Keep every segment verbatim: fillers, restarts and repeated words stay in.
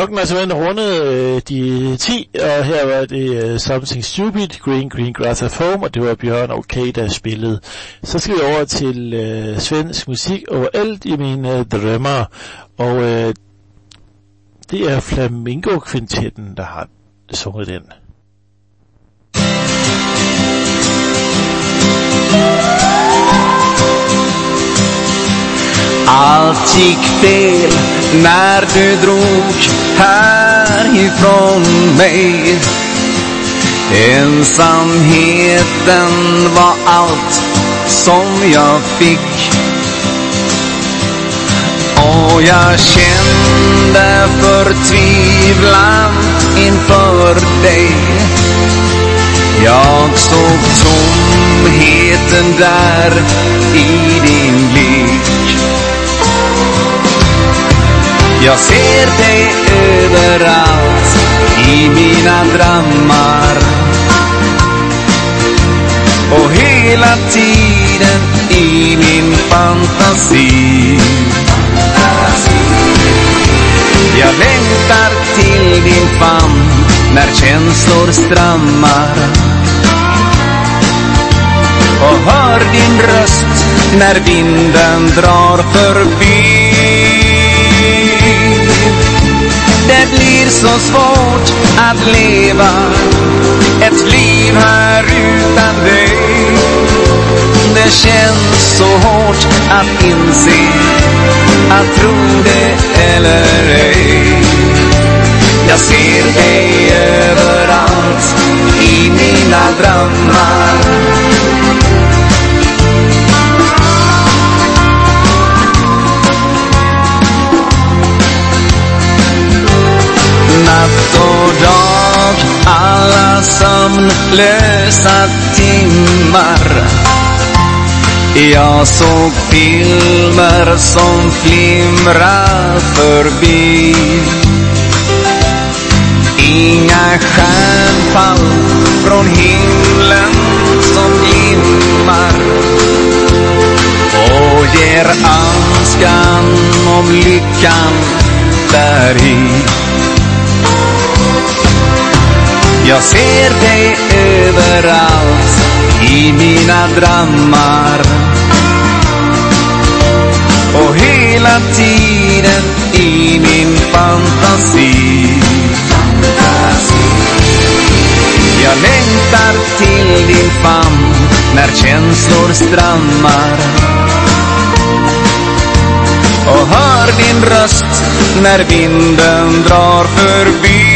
Klokken er simpelthen rundet øh, de ti, og her var det uh, Something Stupid, Green Green Grass of Home, og det var Bjørn Okay, der spillede. Så skal vi over til øh, svensk musik overalt i mine drømmer, og øh, det er Flamingo-kvintetten, der har sunget den. Allt gick fel när du drog härifrån mig. Ensamheten var allt som jag fick. Och jag kände förtvivlan inför dig. Jag såg tomheten där i din blick. Jag ser dig överallt i mina drömmar. Och hela tiden i min fantasi. Jag längtar till din famn när känslor strömmar. Och hör din röst när vinden drar förbi. Det blir så svårt att leva ett liv här utan dig. Det känns så hårt att inse, att tro det eller ej. Jag ser dig överallt i mina drömmar. Natt och dag, alla sömnlösa timmar. Jag såg filmer som flimrar förbi. Inga stjärnfall från himlen som glimmar och ger önskan om lyckan där i. Jag ser dig överallt i mina drömmar. Och hela tiden i min fantasi. Jag längtar till din famn när känslor strömmar. Och hör din röst när vinden drar förbi.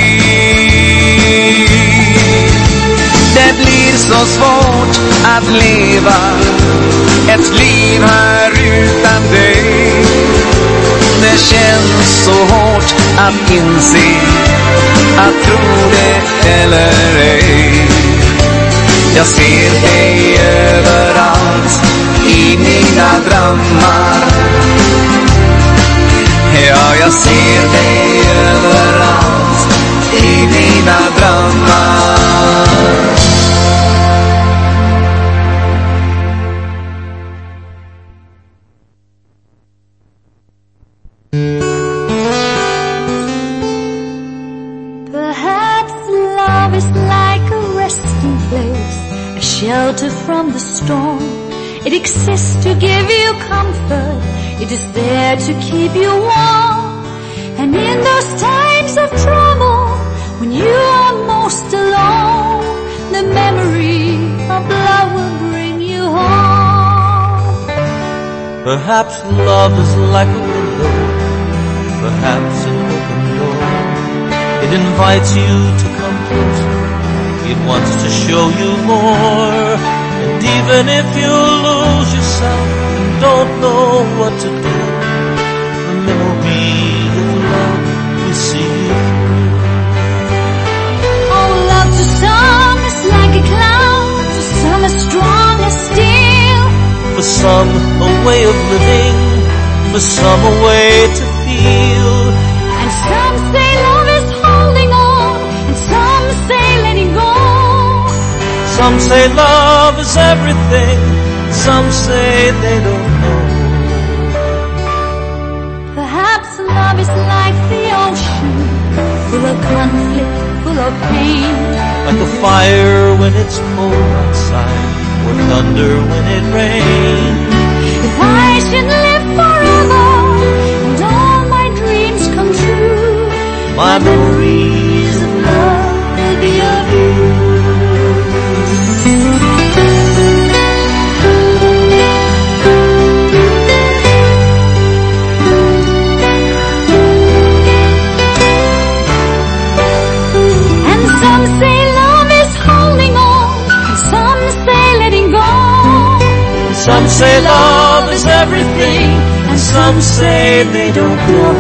Det blir så svårt att leva ett liv här utan dig. Det känns så hårt att inse, att tro det eller ej. Jag ser dig överallt i mina drömmar. Ja, jag ser dig överallt i mina drömmar. Shelter from the storm. It exists to give you comfort. It is there to keep you warm. And in those times of trouble, when you are most alone, the memory of love will bring you home. Perhaps love is like a window, perhaps an open door. It invites you to come closer. It wants to show you more. And even if you lose yourself and don't know what to do, the memory of love will see you through. Oh, love to some is like a cloud, to some as strong as steel. For some a way of living, for some a way to feel. And some say love is holding on, and some say letting go. Some say love is everything, some say they don't know. Perhaps love is like the ocean, of conflict, full of pain. Like a fire when it's cold outside, or thunder when it rains. If I should live forever and all my dreams come true, my memories of love will be of you. And some say love is holding on, and some say letting go. Some say love is everything, and some say they don't know.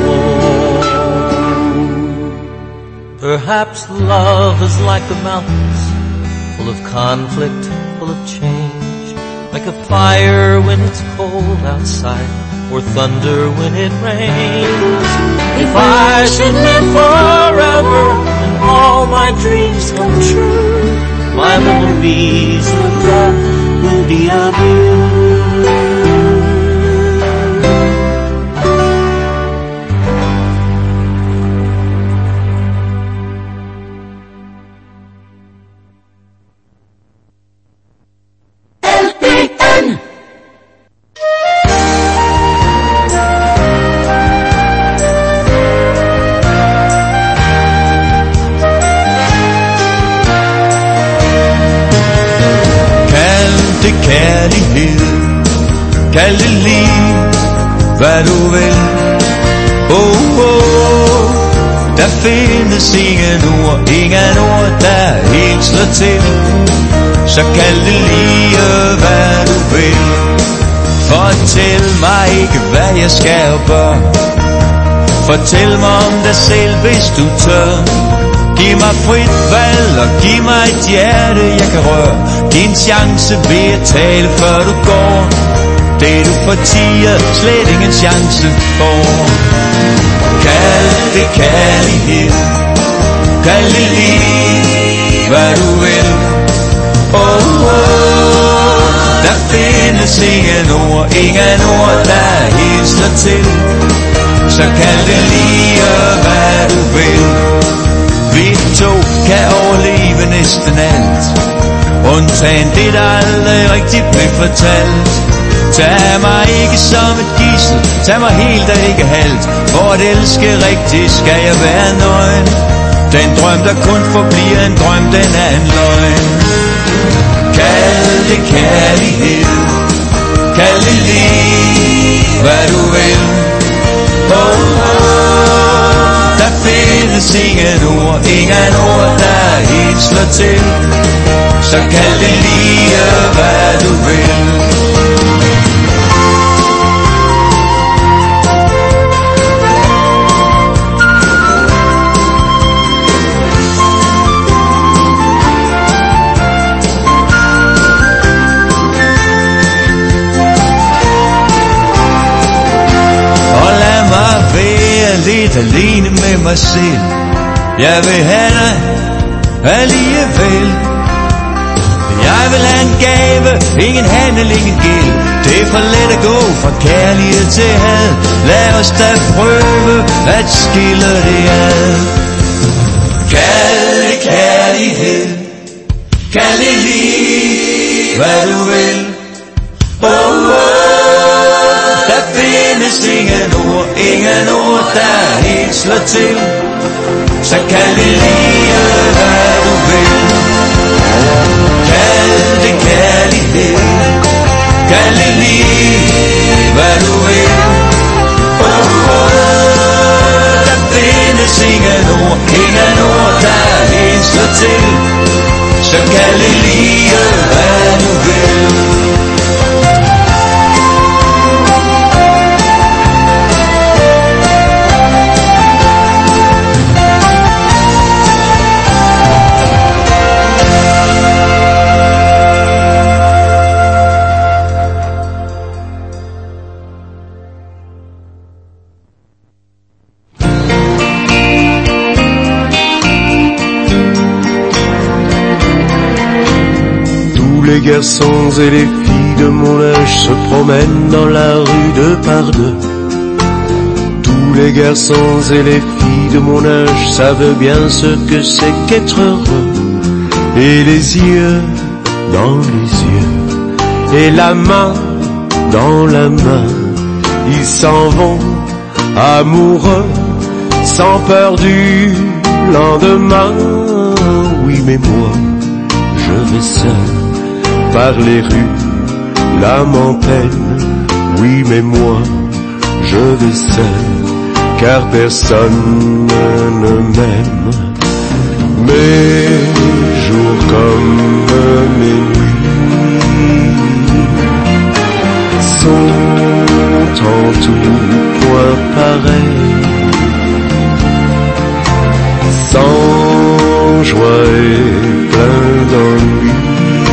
Perhaps love is like the mountains, full of conflict, full of change. Like a fire when it's cold outside, or thunder when it rains. If I should live forever and all my dreams come true, my memories of love will be of you. Kald det lige, hvad du vil. Oh, oh, der findes ingen ord, ingen ord, der helt slår til. Så kald det lige, hvad du vil. Fortæl mig ikke, hvad jeg skal og bør. Fortæl mig om dig selv, hvis du tør. Giv mig frit valg og giv mig et hjerte, jeg kan røre. Din chance ved at tale, før du går. Det du fortier, slet ingen chance for. Kald det kærlighed, kald det lige, hvad du vil. Oh, oh, der findes ingen ord, ingen ord, der helt slår til. Så kald det lige, hvad du vil. Vi to kan overleve næsten alt, undtagen det, der aldrig rigtig blev fortalt. Tag mig ikke som et gidsel, tag mig helt og ikke halvt. For at elske rigtigt skal jeg være nøgen. Den drøm der kun forbliver en drøm, den er en løgn. Kald det kærlighed, kald det lige, hvad du vil. Oh, oh, der findes ingen ord, ingen ord, der helt slår til. Så kald det lige, hvad du vil. Lidt alene med mig selv. Jeg vil have dig alligevel. Jeg vil have en gave, ingen handel, ingen gæld. Det er for let at gå fra kærlighed til had. Lad os da prøve at skille det ad. Kald det kærlighed, kald det lige, hvad du vil. Oh, oh, der findes ingen ord, ingen ord, der helt slår til. Så kald det lige, hvad du vil. Kald det kærlighed, kald det lige, hvad du vil. Oh, oh, der findes ingen ord, ingen ord, der helt slår til. Så kald det lige, hvad du vil. Les garçons et les filles de mon âge se promènent dans la rue de par deux. Tous Tous les garçons et les filles de mon âge savent bien ce que c'est qu'être heureux. Et les yeux dans les yeux, et la main dans la main, ils s'en vont amoureux, sans peur du lendemain. Oui, mais moi, je vais seul par les rues, l'âme en peine. Oui, mais moi, je vais seul, car personne ne m'aime. Mes jours comme mes nuits sont en tout point pareils, sans joie et plein d'ennui.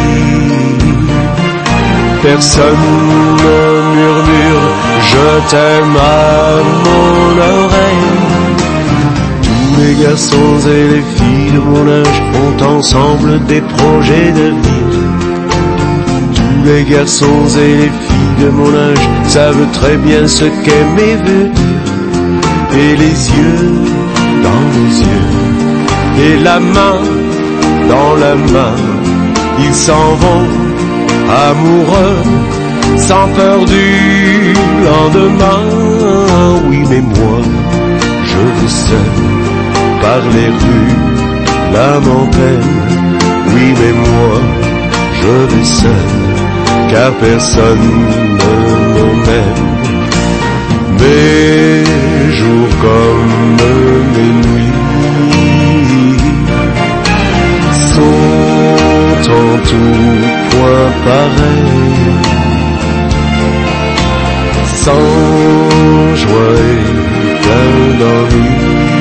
Personne ne murmure je t'aime à mon oreille. Tous les garçons et les filles de mon âge ont ensemble des projets d'avenir. Tous les garçons et les filles de mon âge savent très bien ce qu'aimer veut dire. Et les yeux dans les yeux, et la main dans la main, ils s'en vont amoureux, sans peur du lendemain. Oui, mais moi, je vais seul par les rues, l'âme en peine. Oui, mais moi, je vais seul, car personne ne m'aime. Mes jours comme mes nuits sont en tout point pareils, sans joie et plein d'ennui.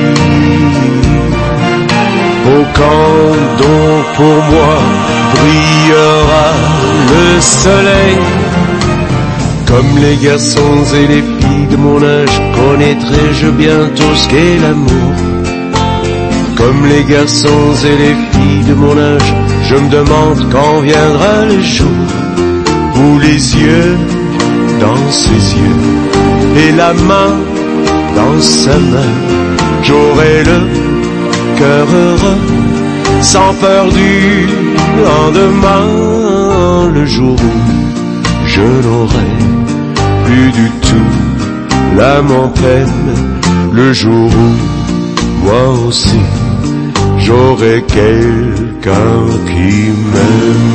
Au camp dont pour moi brillera le soleil, comme les garçons et les filles de mon âge, connaîtrai-je bientôt ce qu'est l'amour. Comme les garçons et les filles de mon âge, je me demande quand viendra le jour où les yeux dans ses yeux et la main dans sa main, j'aurai le cœur heureux, sans peur du lendemain. Le jour où je n'aurai plus du tout l'âme en peine, le jour où moi aussi j'aurai quelqu'un qui m'aime.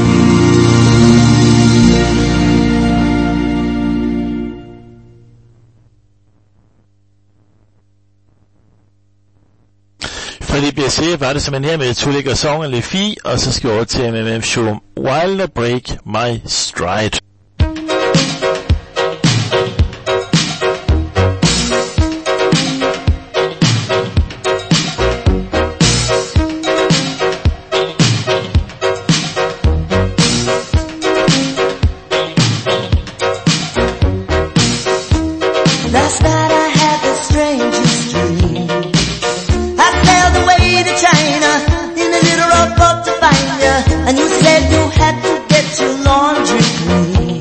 For lige bliver se, var det simpelthen her med Tullik og Song og Lefi, og så skal vi over til M M M Show Wilder Break My Stride. And you said you had to get your laundry clean.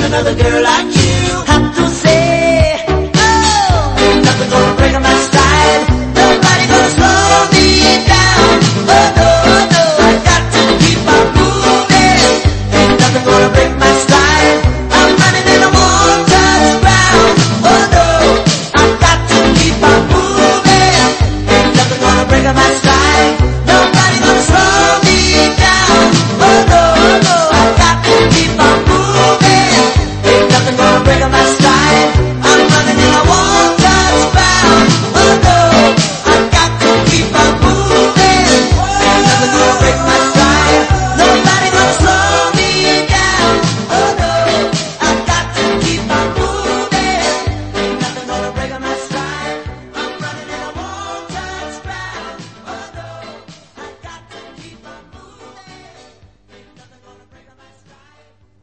another girl like you. Have to say, oh, ain't nothing gonna break my stride. Nobody gonna slow me down. Oh no, no, I got to keep on moving. Ain't nothing gonna break my stride. I'm running in a one-touch ground. Oh no, I got to keep on moving. Ain't nothing gonna break my stride. Nobody gonna slow me down. Oh no, no, I got to keep on moving. Ain't nothing gonna break my stride. I'm running in a one-touch ground. Oh no, I got to keep on moving. Ain't nothing gonna break my stride. Nobody gonna slow me down. Oh no, I got to keep on moving. Ain't nothing gonna break my stride. I'm running in a one-touch ground. Oh no, I got to keep on moving. Ain't nothing gonna break my stride.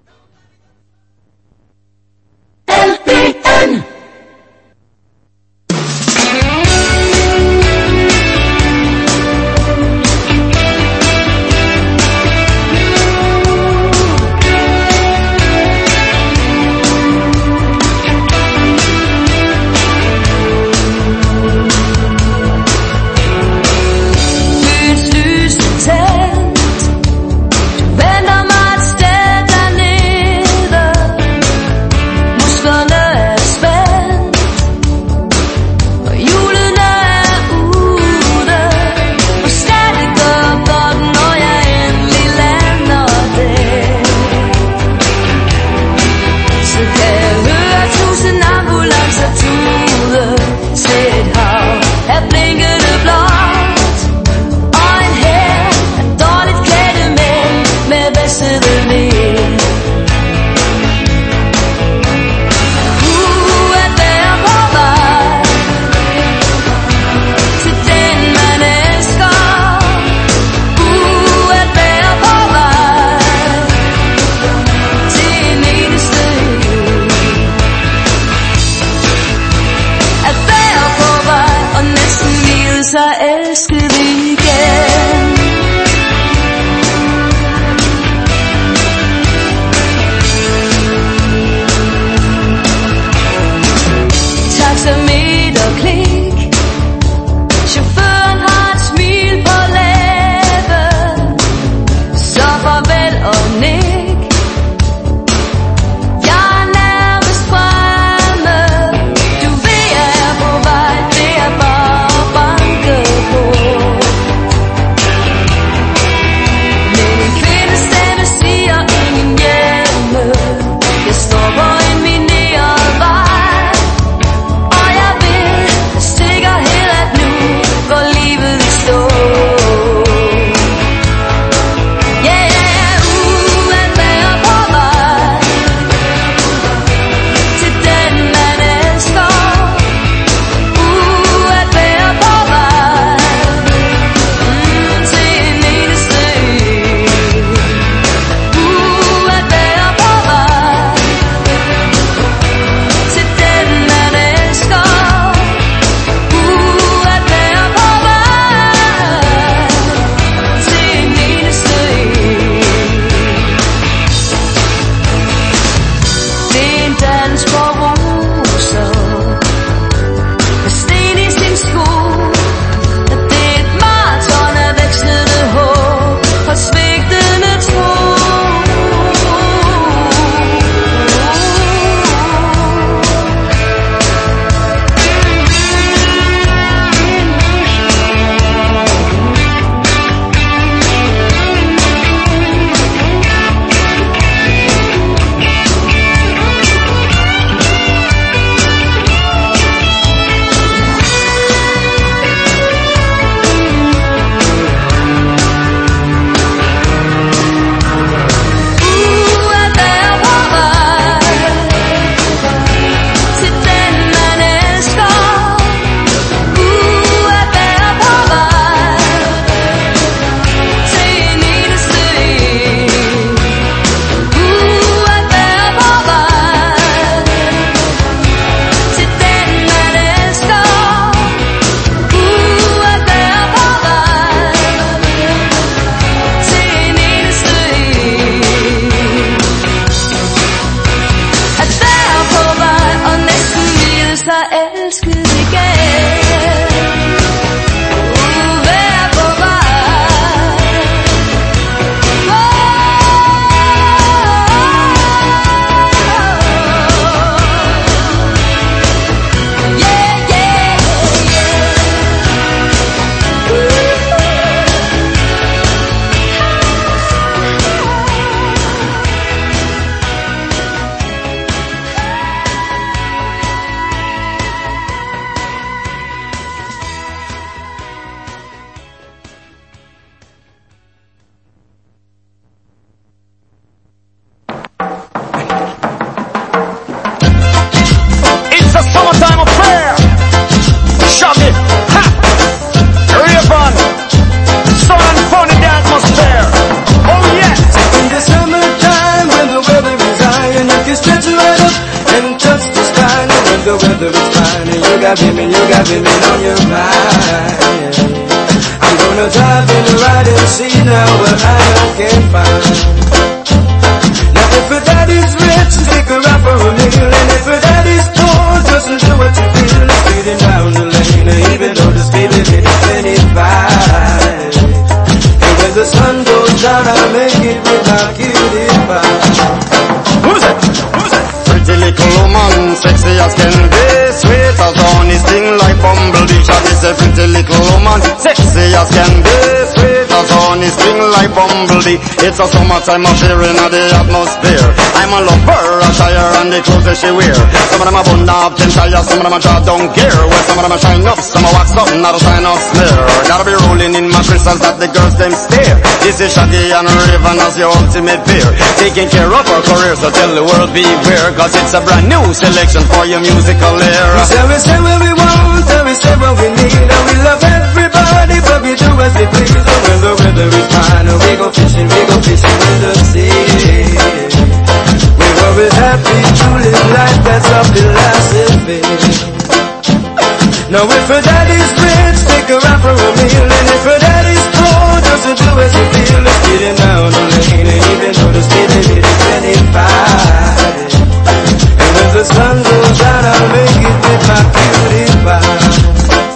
L P N Byens lys er tændt. Du venter mig et sted dernede. Musklerne er spændt, og hjulene er ude. Og stadig går godt, når jeg endelig lander der. Så kan jeg høre tusind ambulancer tude. Se et hav af blinkende blåt, og en hær af dårligt klædte mænd med vestede ben. Uh, at være på vej til den man elsker. Uh, at være på vej til en eneste jul. At være på vej og næsten vide sig elsket igen. the weather is fine and you got women, you got women on your mind. I'm gonna drive and ride and see now what I can find. Now if her daddy's rich, take her out for a meal, and if her daddy's poor, just do what you feel. Speeding down the lane, even though the speed limit is twenty-five. And when the sun goes down, I'll make it with my cutie pie. Who's it? Who's it? Pretty little woman, sexy as can be, sweet as honey, sting like bumblebee. Shall is a pretty little woman, sexy as can be, sweet as honey, sting like bumblebee. It's a summertime affair in the atmosphere. I'm a lover, a tire and the clothes that she wear. Some of them are bun up, ten tires, some of them are jaw don't care. Well, some of them are shine up, some are wax up, not a sign of smear. Gotta be rolling in my crystals that the girls them stare. This is Shaggy and Raven as your ultimate peer, taking care of our career, so tell the world beware, cause it's a brand new selection for your musical era. We say, we say what we want, and we say what we need, and we love everybody, but we do as we please. And when the weather is fine, we go fishing, we go fishing in the sea. We were happy to live life, that's our philosophy. Now if her daddy's rich, take her out for a meal, and if her daddy's poor, just do as you feel. Let's get it down the lane, and even though the speed limit is twenty-five. And when the sun goes down, I'll make it with my cutie pie.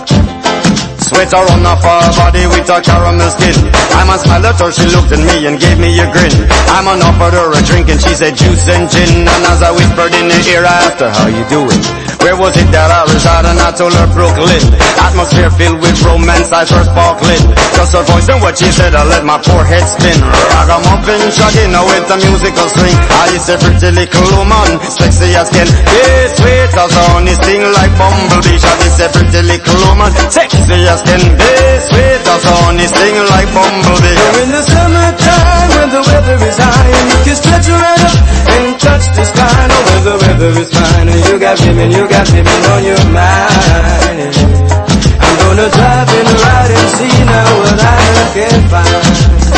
Sweater on off her body with a caramel skin. I'm a smile at her, she looked at me and gave me a grin. I'm an offered her a drink and she said juice and gin. And as I whispered in her ear, I asked her, how you doing? Where was it that I resided? And I told her Brooklyn. Atmosphere filled with romance, I first sparkling. Just her voice and what she said, I let my poor head spin. Ragamuffin Shaggy, now with a musical string. I is a pretty little woman, sexy as can be, sweet as honey, sting like bumblebee. Shaggy is a pretty little woman, sexy as can be, sweet as honey, sting like bumblebee. You're in the summertime when the weather is high, and you can stretch right up and touch the sky. Now when the weather is fine and you got women, you got women on your mind. I'm gonna drive and ride and see now what I can find.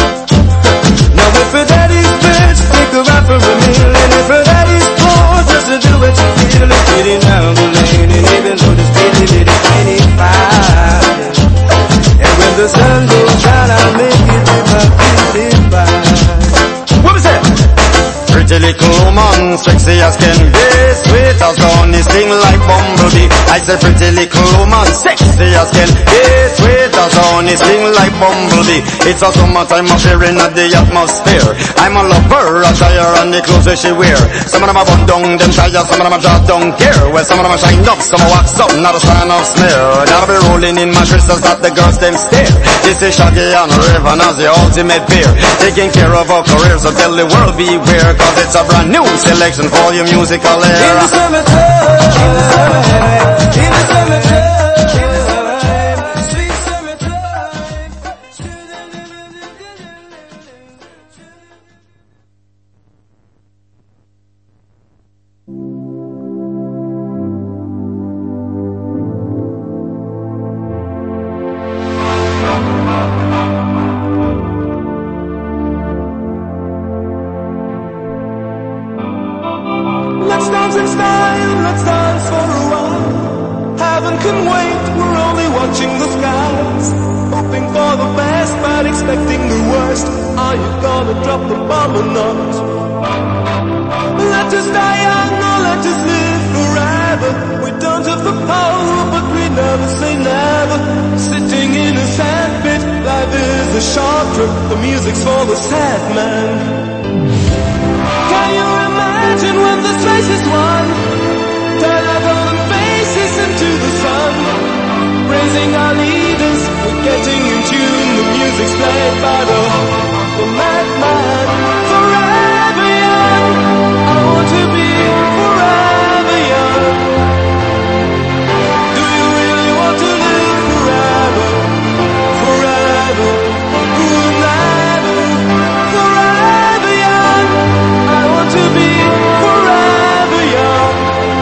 Now if her daddy's rich, take her out for a meal, and if her daddy's poor, just to do what you feel. Let's get it down the lane, and even though the speed limit is twenty-five. And when the sun goes down, I'll make it with my cutie pie. What was that? Pretty little woman, sexy as can be, sweet as honey, sting like bumblebee. I said pretty little woman, sexy as can be, sweet as honey, sting like bumblebee. It's a summertime affair in the atmosphere. I'm a lover, a tire and the clothes that she wear. Some of them are bun down, them tires, some of them are jaw don't care. Well, some of them are shine up, some are wax up, not a sign of smear. Gotta be rolling in my crystals that the girls them stare. This is Shaggy and Raven as the ultimate peer, taking care of our career, so tell the world beware, cause it's a brand new selection for your musical era. In the summertime, in the summertime, in the summertime, in the summertime, sweet summertime. Let's dance in style, let's dance for a while. Heaven can wait, we're only watching the skies. Hoping for the best, but expecting the worst. Are you gonna drop the bomb or not? Let us die young or let us live forever. We don't have the power, but we never say never. Sitting in a sandpit, life is a short trip. The music's for the sad man. Can you imagine when this race is won? Turn our golden faces into the sun. Praising our leaders, we're getting in tune. The music's played by the, the madman. Forever young, I want to be forever young. Do you really want to live forever? Forever, forever, forever young. I want to be forever young.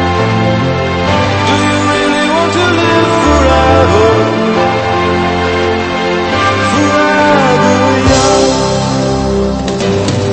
Do you really want to live forever? Forever young.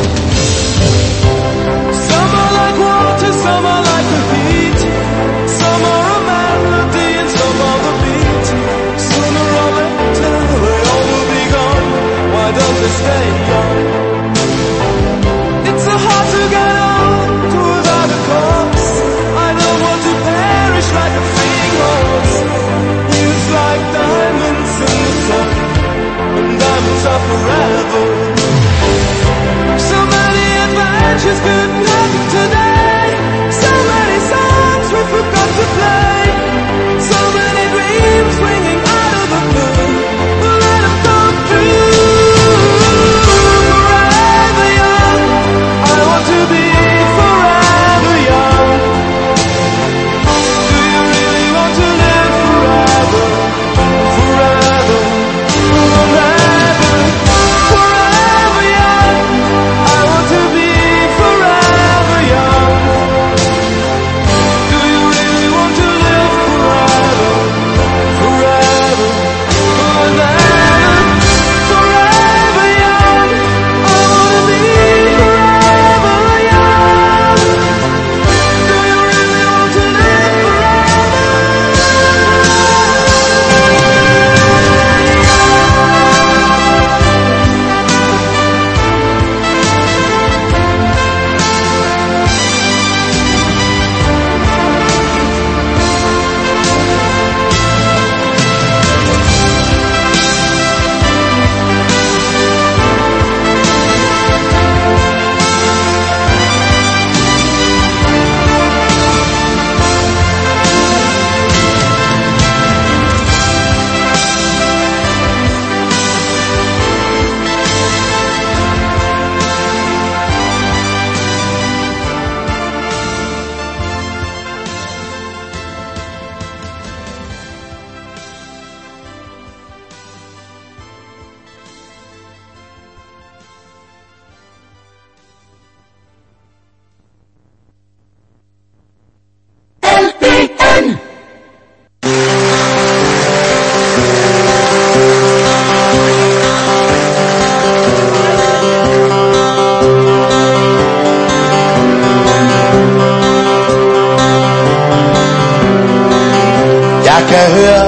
kan høre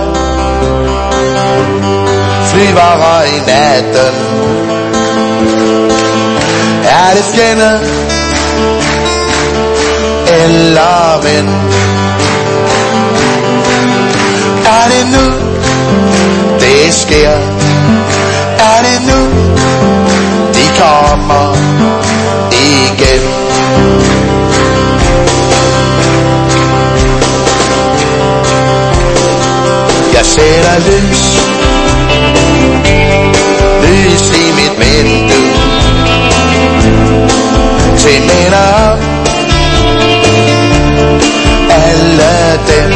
flyvere i natten. Er det fjender eller ven? Er det nu det sker? Er det nu de kommer igen? Jeg sætter lys, lys i mit vindue, til minder om alle dem,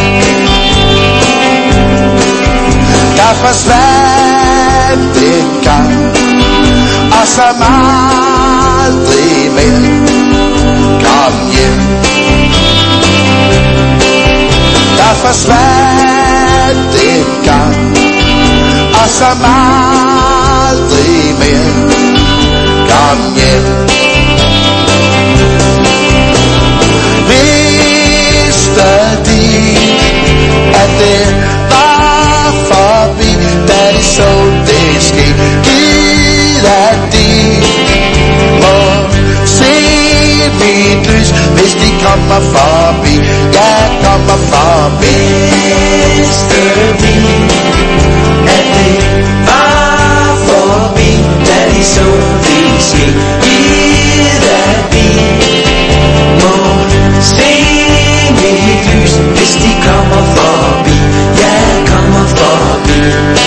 der forsvandt en gang, og som aldrig mere kom hjem. Der forsvandt en gang, og som aldrig mere kom hjem. Vidste de, at det var forbi, da de så det ske? Giv at de må se mit lys, hvis de kommer forbi. Ja, kommer forbi. Vidste de, at det var forbi, da de så det ske? Giv at de må se mit lys, hvis de kommer forbi. Ja, kommer forbi.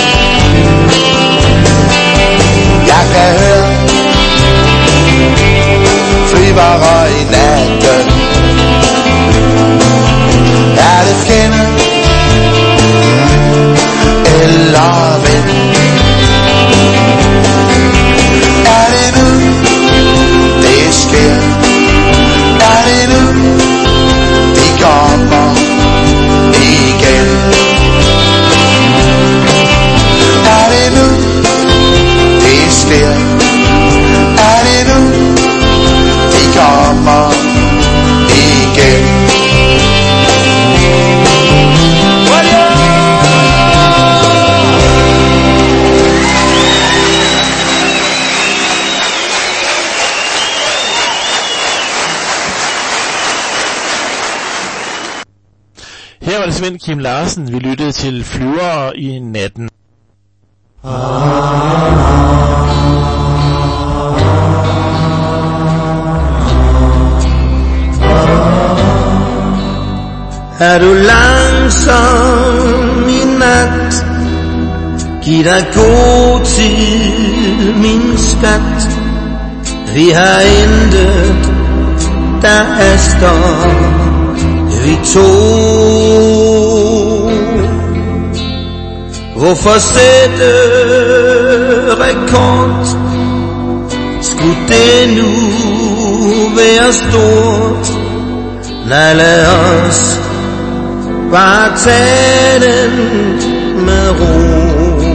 Jeg kan høre flyvere i natten. Er det fjender eller ven? Er det nu det sker? Er det nu de kommer igen? Er det nu det sker? Er det nu de kommer igen? Her var det Svend Kim Larsen, vi lyttede til Flyvere i natten. Er du langsom i nat? Giv dig god tid, min skat. Vi har intet, der haster. Vi to. Hvorfor sætte rekord? Skulle det nu være stort? Nej, lad os bare tage den med ro.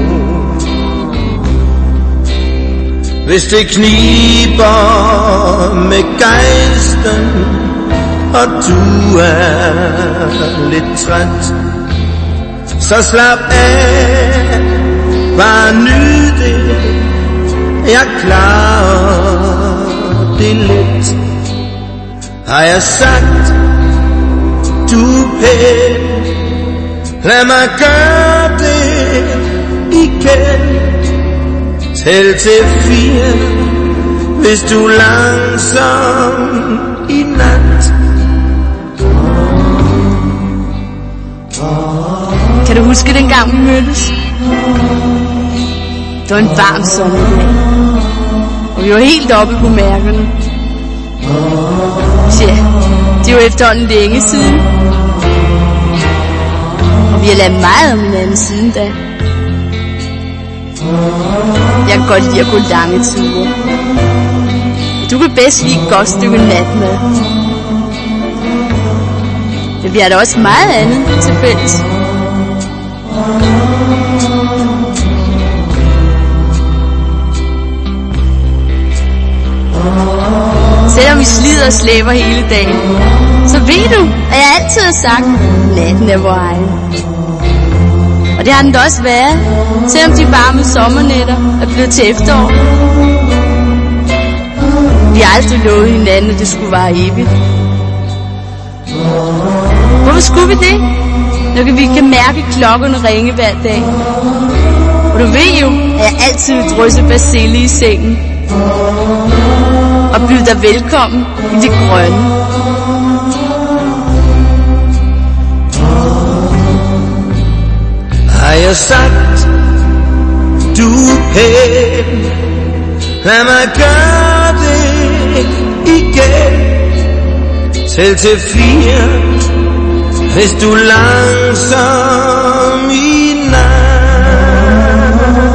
Hvis det kniber med gejsten, og du er lidt træt, så slap af, bare nyd det. Jeg klarer det lidt. Har jeg sagt, du er pæn, lad mig gøre det igen. Tæl til fire, hvis du er langsom i nat. Kan du huske dengang vi mødtes? Det var en varm sommerdag, og vi var helt oppe på mærkerne. Tja, det var efterhånden længe siden, og vi har lavet meget om hinanden siden da. Jeg kan godt lide at gå lange ture. Du kan bedst lide et godt stykke natmad. Men vi har da også meget andet til fælles. Selvom vi slider og slæber hele dagen, så ved du, at jeg altid har sagt, natten er vor egen. Og det har den da også været, selvom de varme sommernætter er blevet til efterår. Vi har aldrig lovet hinanden, at det skulle vare evigt. Hvorfor skulle vi det, når vi kan mærke klokkerne ringe hver dag? Og du ved jo, at jeg altid vil drysse basille i sengen og byde dig velkommen i det grønne. Har jeg sagt, du er pæn? Lad mig gøre det igen. Tæl til fire, hvis du er langsom i nat.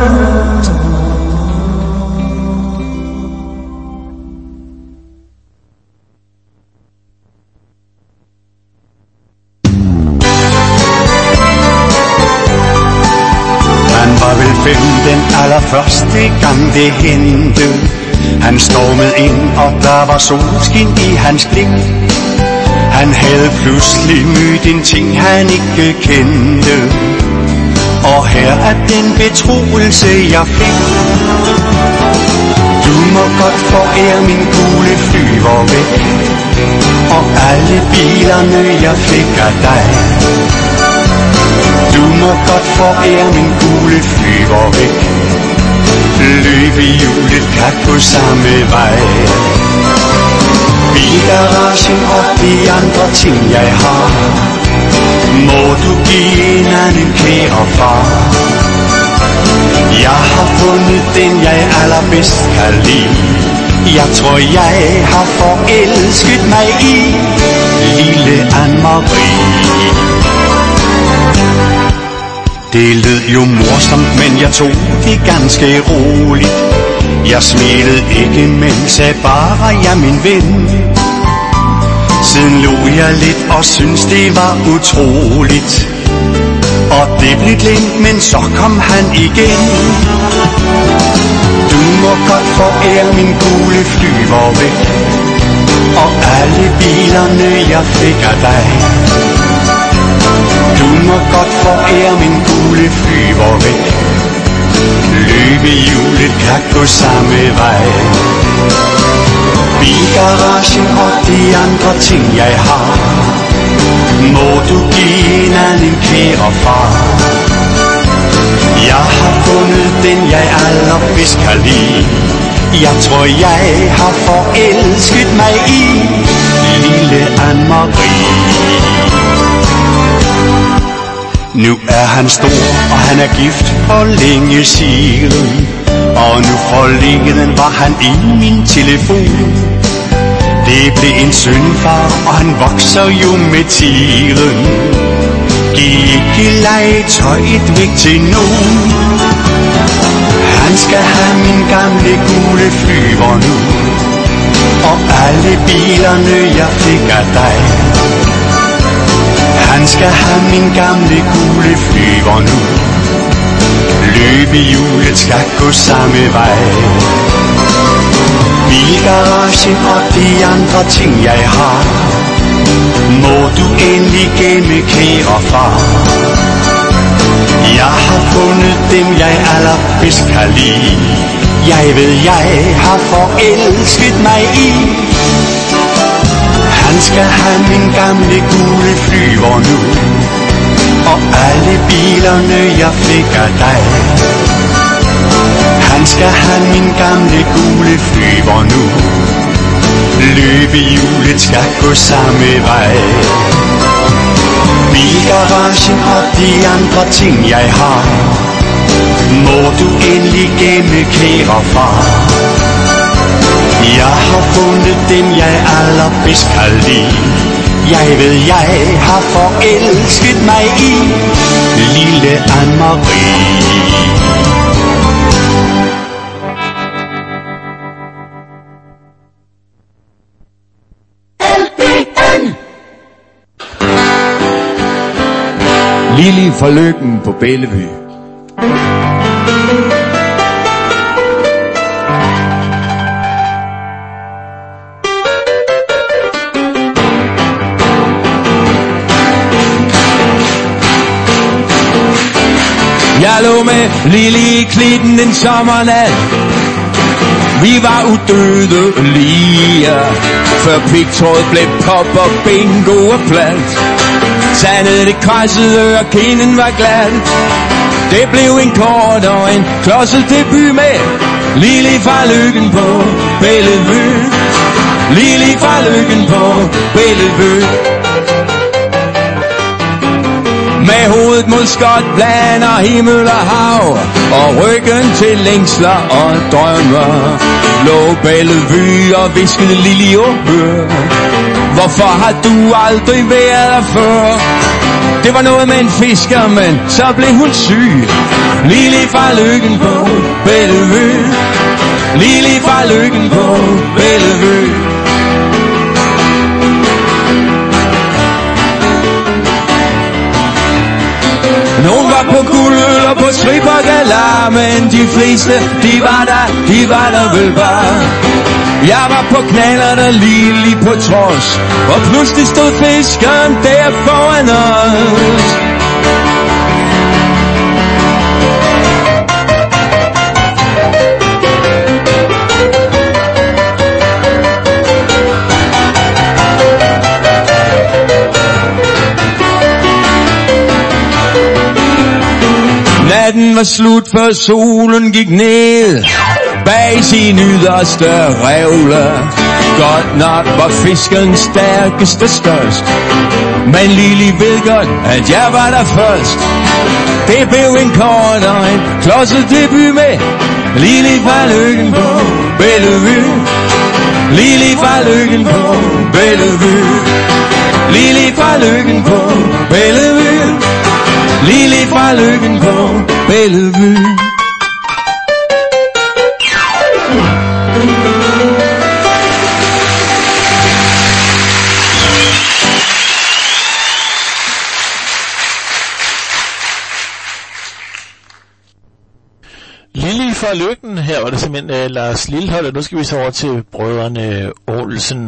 Han var vel fem den allerførste gang det hente. Han stormede ind, og der var solskin i hans blik. Han havde pludselig mødt en ting, han ikke kendte. Og her er den betroelse, jeg fik. Du må godt forære min gule flyver væk, og alle bilerne, jeg fik af dig. Du må godt forære min gule flyver væk. Løbehjulet kan gå samme vej. Bilgaragen og de andre ting jeg har, må du give en anden kære far. Jeg har fundet den jeg allerbedst kan lide. Jeg tror jeg har forelsket mig i lille Anne-Marie. Det lød jo morsomt, men jeg tog det ganske roligt. Jeg smilede ikke, men sagde bare, ja min ven. Siden lå jeg lidt og syntes det var utroligt, og det blev glemt, men så kom han igen. Du må godt forære min gule flyver væk, og alle bilerne jeg fik af dig. Du må godt forære min gule flyver væk. Løbehjulet kan gå samme vej. Bilgaragen og de andre ting jeg har, må du give en anden kære far. Jeg har fundet den jeg allerbedst kan lide. Jeg tror jeg har forelsket mig i lille Anne-Marie. Nu er han stor, og han er gift for længe siden, og nu forleden var han i min telefon. Det blev en sønfar, og han vokser jo med tiden. Giv ikke legetøjet væk til nogen. Han skal have min gamle gule flyver nu, og alle bilerne jeg fik af dig. Han skal have min gamle gule flyver nu. Løbehjulet skal gå samme vej. Bilgaragen og de andre ting jeg har, må du endelig gemme kære far. Jeg har fundet dem jeg allerbedst kan lide. Jeg ved jeg har forelsket mig i. Han skal have min gamle gule flyver nu, og alle bilerne jeg fik af dig. Han skal have min gamle gule flyver nu. Løbehjulet skal gå samme vej. Bilgaragen og de andre ting jeg har, må du endelig gemme kære far. Jeg har fundet dem jeg allerbedst kan lide. Jeg ved jeg har forelsket mig i lille Anne-Marie. Lili fra Løkken på Bellevue. Jeg lå med Lili i klitten en sommernat. Vi var udødelige, før pigtrådet blev pop og bingo og plat. Sandet det kradsede, og kinden var glat. Det blev en kort og en klodset debut med Lili fra Lykken på Bellevue. Lili fra Lykken på Bellevue. Med hovedet mod Skotland og himmel og hav, og ryggen til længsler og drømmer, lå Bellevue og viskede Lili og hør. Hvorfor har du aldrig været der før? Det var noget med en fisker, men så blev hun syg. Lili fra Lykken på Bellevue. Lili fra Lykken på Bellevue. Nogen var på guldøl og på strip og galar, men de fleste, de var der, de var der vel bare. Jeg var på knaller, der Lili på trods, og pludselig stod fiskeren der foran os. Natten var slut, før solen gik ned bag sin yderste revle. Godt nok var fisken stærkeste størst, men Lili ved godt, at jeg var der først. Det blev en kort og en klodset debut med Lili fra Lykken på Bellevue. Lili fra Lykken på Bellevue. Lili fra Lykken på Bellevue. Lili fra Lykken på Bellevue. Lili fra Lykken, her var det simpelthen uh, Lars Lilholt, og nu skal vi så over til brødrene Olsen.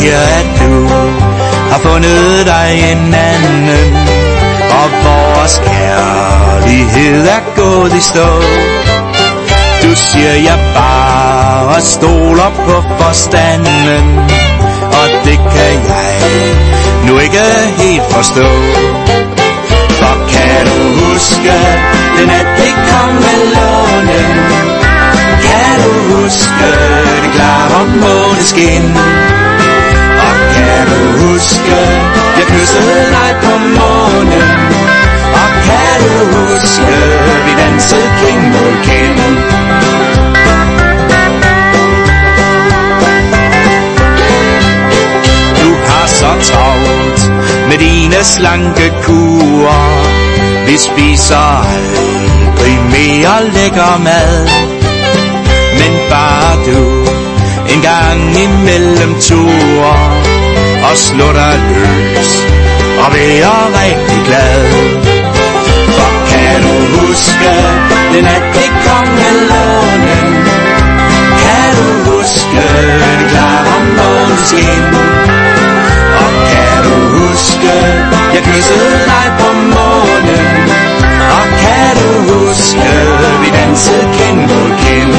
siger, at du har fundet dig en anden, og vores kærlighed er gået i stå. Du siger, jeg bare stoler på forstanden, og det kan jeg nu ikke helt forstå. For kan du huske den nat vi kom med lånen? Kan du huske det klare måneskin? Og kan du huske jeg kyssede dig på månen? Og kan du huske vi dansede kind mod kind? Du har så travlt med dine slanke kurer. Vi spiser aldrig mere lækker mad, men bare du en gang imellem turer og slå dig løs og være rigtig glad. For kan du huske den nat vi kom med lånen? Kan du huske det klare måneskin? Og kan du huske jeg kyssede dig på månen? Og kan du huske vi dansede kind mod kind?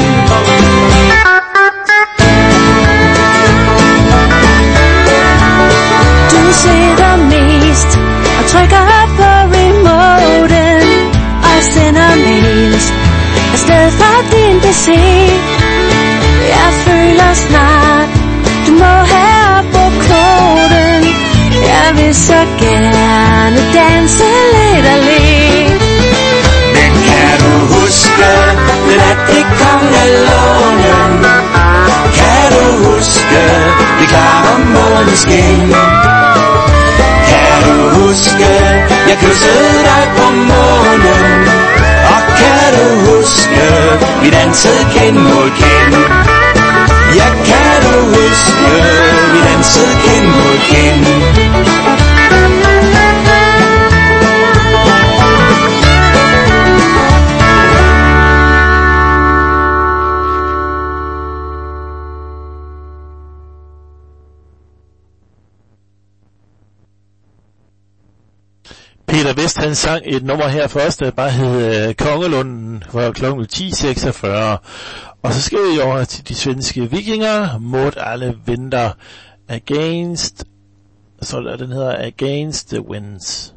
Du sidder mest og trykker på remoten og sender mails afsted fra din P C. Jeg føler snart du må have på koden. Jeg vil så gerne danse lidt og le. Men kan du huske den nat vi kom med lånen? Kan du huske det klare måneskin? Kan du huske jeg kyssede dig på månen? Og kan du huske vi dansede kind mod kind? Ja, kan du huske vi dansede kind mod kind? Peter Vest, han sang et nummer her først, der bare hed øh, Kongelunden, for klokken ti seksogfyrre. Og så skal vi over til de svenske vikinger, mod alle vinter, against, så der den hedder Against the Winds.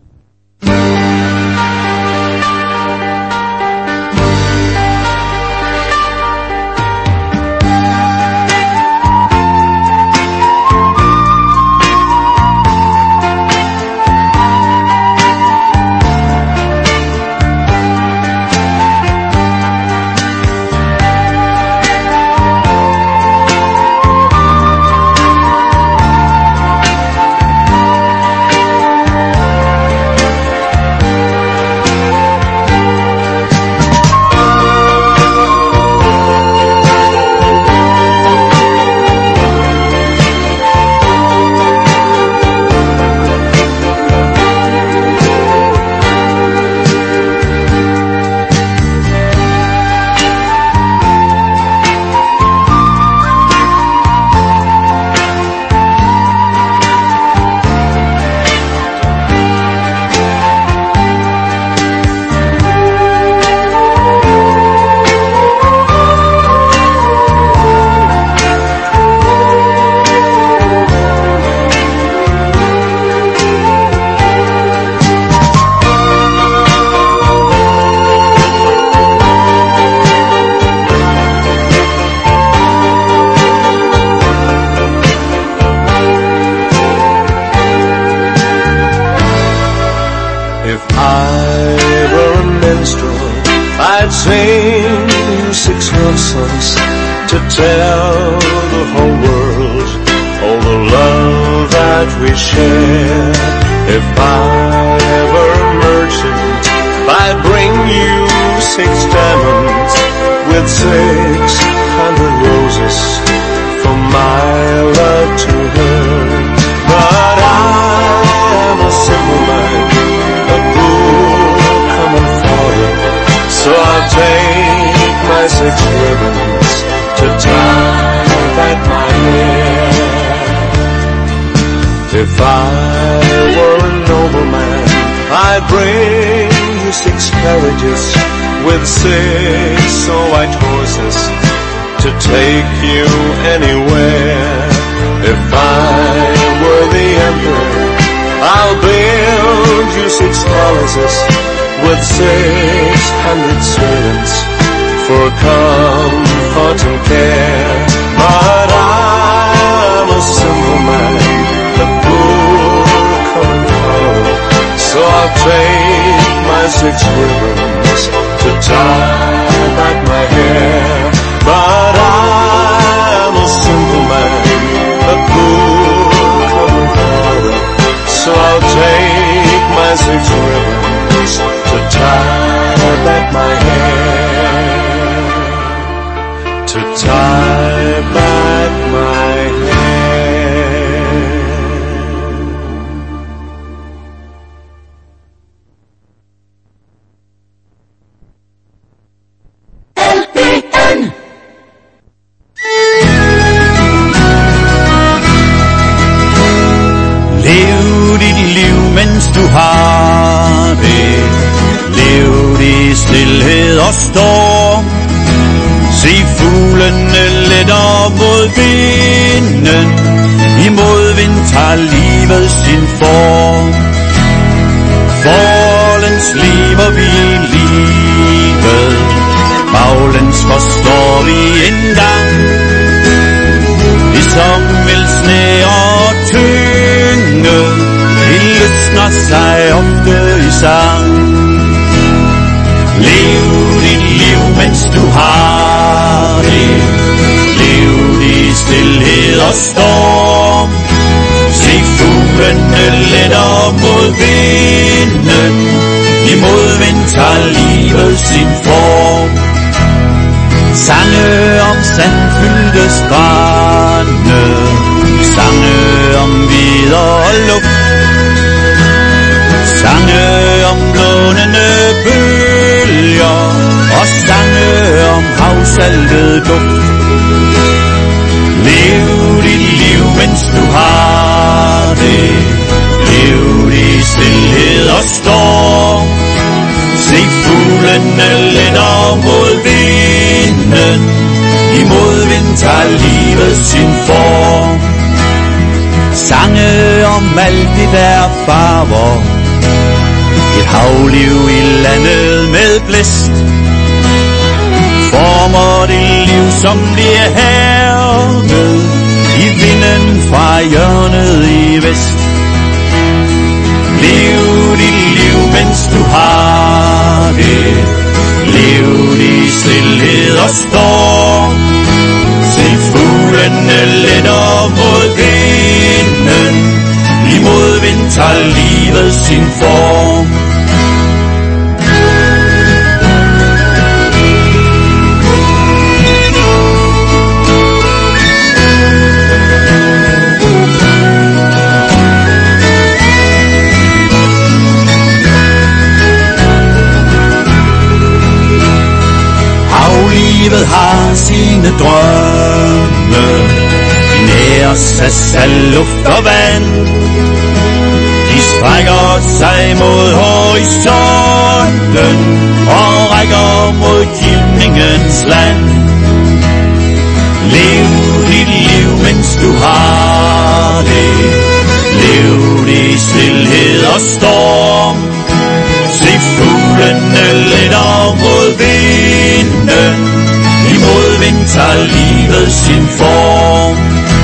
sing six nonsense to tell the whole world all the love that we share. If I were a merchant, I'd bring you six diamonds with six hundred roses for my love to her. But I am a simple man, a poor common father, so I'll take my six ribbons to tie back my hair. I were a nobleman, I'd bring you six carriages with six white horses to take you anywhere. If I were the emperor, I'll build you six palaces with six hundred servants for comfort and care. But I'm a simple man, the poor common fellow, so I'll take my six ribbons to tie back my hair. But I'm a simple man, a poor common fellow, so I'll take my six ribbons to tie back my hair, to tie back my hair. L P N. Lev dit liv, mens du har det. Lev det i stilhed og storm. Se fuglene letter mod vinden. I modvind tager livet sin form. Forlæns lever vi livet. Baglæns forstår vi engang. Det som vil sne og tynge, det løsner sig ofte i sang. Lev dit liv, mens du har det. Lev det i stilhed og storm. Se fuglene letter mod vinden. I modvind tager livet sin form. Sange om sandfyldte strande, sange om videre luft, sange om blånende bølger og sange om havsaltet duft. Lev dit liv, mens du har det. Lev det i stilhed og storm. Se fuglene letter mod vinden. I modvind tager livet sin form. Sange om alt det der farver. Et havliv i landet med blæst. Former det liv, som bliver hærdet i vinden fra hjørnet i vest. Lev dit liv, mens du har det. Lev det i stilhed og storm. Se fuglene letter mod vinden. I modvind tager livet sin form. Livet har sine drømme. De næres af salt, luft og vand. De strækker sig mod horisonten og rækker mod kildningens land. Lev dit liv, mens du har det. Lev det i stilhed og storm. Se fuglene letter mod vinden. I modvind tager livet sin form.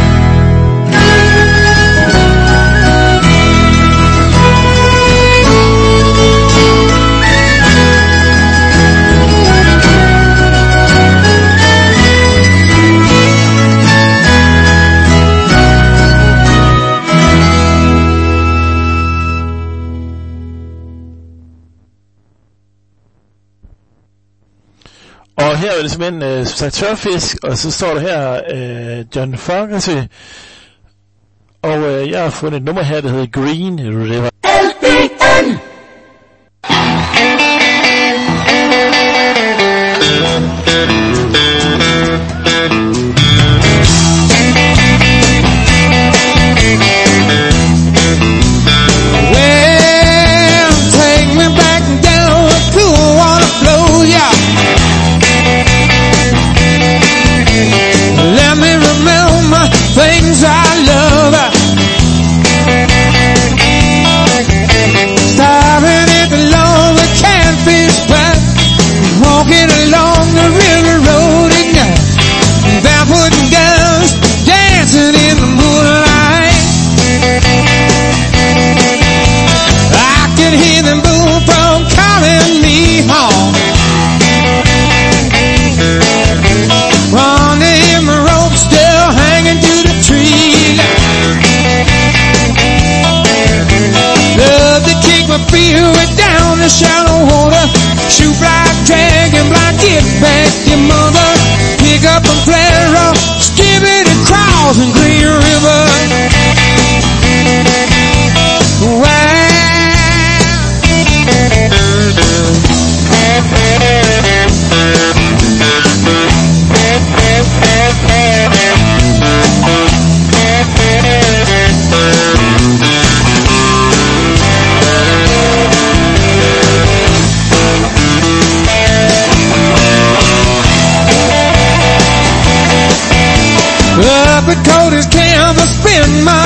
Og her er det simpelthen øh, som sagt tørfisk, og så står der her øh, John Fogerty, og øh, jeg har fundet et nummer her, der hedder Green River. L P N.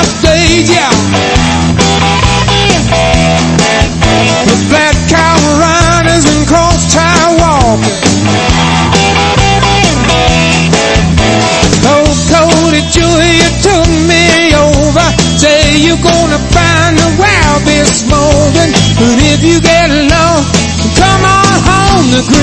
stage, yeah. With flat cow riders and cross-tie walkers. Cold-coated Julia took me over. Say you're gonna find the wild beer smoking. But if you get lost, come on home to Green.